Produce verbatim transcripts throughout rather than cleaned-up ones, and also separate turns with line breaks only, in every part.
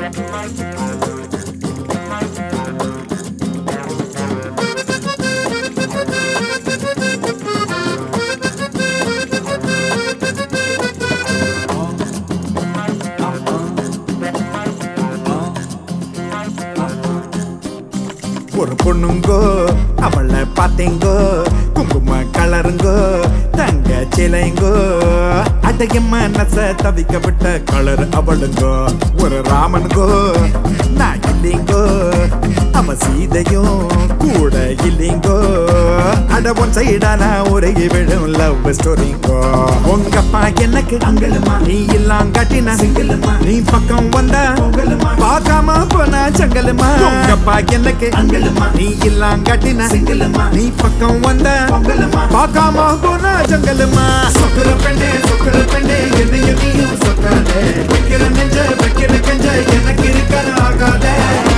ஒரு பொண்ணுங்கோ அவளை பார்த்தேங்கோ குங்கும கலருங்கோ தங்க சிலைங்கோ அடையம்ம நச தவிக்கப்பட்ட கலர் அவளுங்கோ ஒரு ராமனுங்கோ நான் இல்லைங்கோ அவ சீதையும் கூட இல்லைங்கோ அட ஒன் சைடான ஒரே விழும் லவ் ஸ்டோரிங்கோ உங்கப்பா எனக்கு அங்கலுமா நீ எல்லாம் கட்டின சிங்கலுமா நீ பக்கம் வந்தா பார்க்காம போனா சங்கலுமா உங்கப்பா எனக்கு அங்கலுமா நீ எல்லாம் கட்டின சிங்கலுமா நீ பக்கம் வந்தா பார்க்காம போனா சங்கலுமா சொக்குற பெண்ணே சொக்குற பெண்ணே என்னையும் நீயும் சொக்காதே வைக்கிற நெஞ்ச வைக்கிற கெஞ்ச எனக்கு இருக்கிற ஆகாதே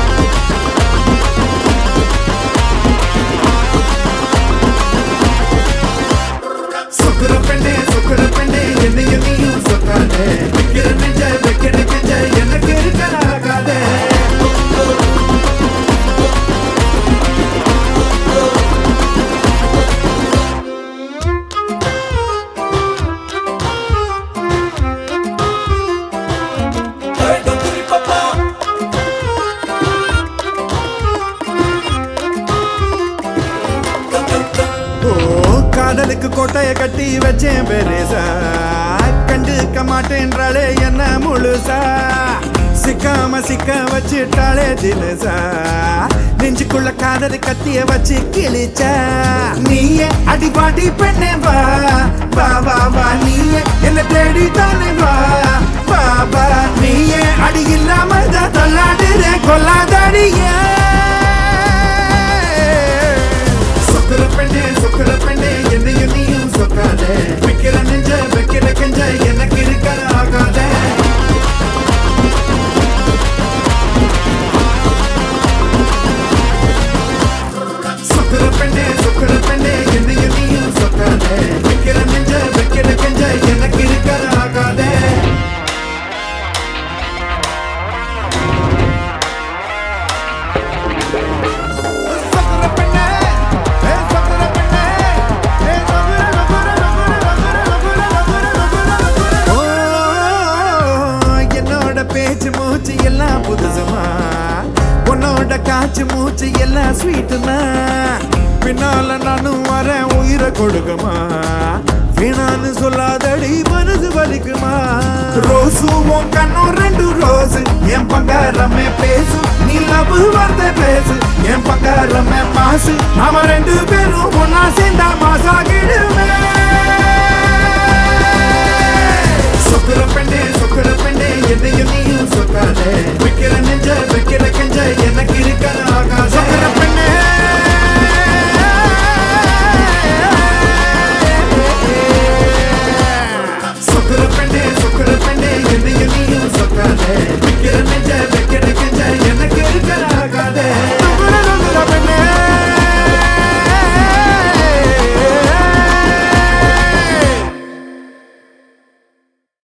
சொக்குற பெண்ணே சொக்குற பெண்ணே என்னையும் நீயும் சொக்காதே வைக்கிற நெஞ்ச வைக்கிற கெஞ்ச எனக்கு இருக்கிற ஆகாதே காதலுக்கு கோட்டைய கட்டி வச்சேன் பெருசா கண்டுக்க மாட்டேன்றாளே என்ன முழுசா சிக்காம சிக்க வச்சுட்டாளே தினசா நெஞ்சுக்குள்ள காதல் கத்திய வச்சு கிழிச்சா நீயே அடிபாடி பெண்ணே வா வா வா வா நீயே என்ன தேடி தானே வா வா வா நீயே அடி இல்லாம தள்ளாடுற கொல்லாதடியே சொக்குற பெண்ணே சொக்குற பெண்ணே என்னையும் நீயும் சொக்காதே வைக்கிற நெஞ்ச வைக்கிற கெஞ்ச எனக்கு இருக்கிற ஆகாதே சொக்குற பெண்ணே சொக்குற பெண்ணே என்னையும் நீயும் சொக்காதே வைக்கிற நெஞ்ச வைக்கிற கெஞ்ச எனக்கு இருக்கிற ஆகாதே பேச்சு மூச்சு எல்லாம் புதுசுமா உன்னோட காய்ச்சி மூச்சு எல்லாம் ஸ்வீட்டுமா பின்னால நானும் வரேன் உயிரை கொடுக்குமா வீணான்னு சொல்லாதடி மனசு வலிக்குமா ரோசு உன் கண்ணும் ரெண்டு ரோசு என் பங்காரமே பேசு நீ லவ் வார்த்தை பேசு என் பங்காரமே மாசு நாம ரெண்டு பேரும் ஒன்னா சேர்ந்தா மாசாகிடுமே சொக்குற பெண்ணே சொக்குற பெண்ணே என்னையும் நீயும் சொக்காதே வைக்கிற நெஞ்ச வைக்கிற கெஞ்ச எனக்கு இருக்கிற ஆகாதே சொக்குற பெண்ணே சொக்குற பெண்ணே சொக்குற பெண்ணே என்னையும் நீயும் சொக்காதே வைக்கிற நெஞ்ச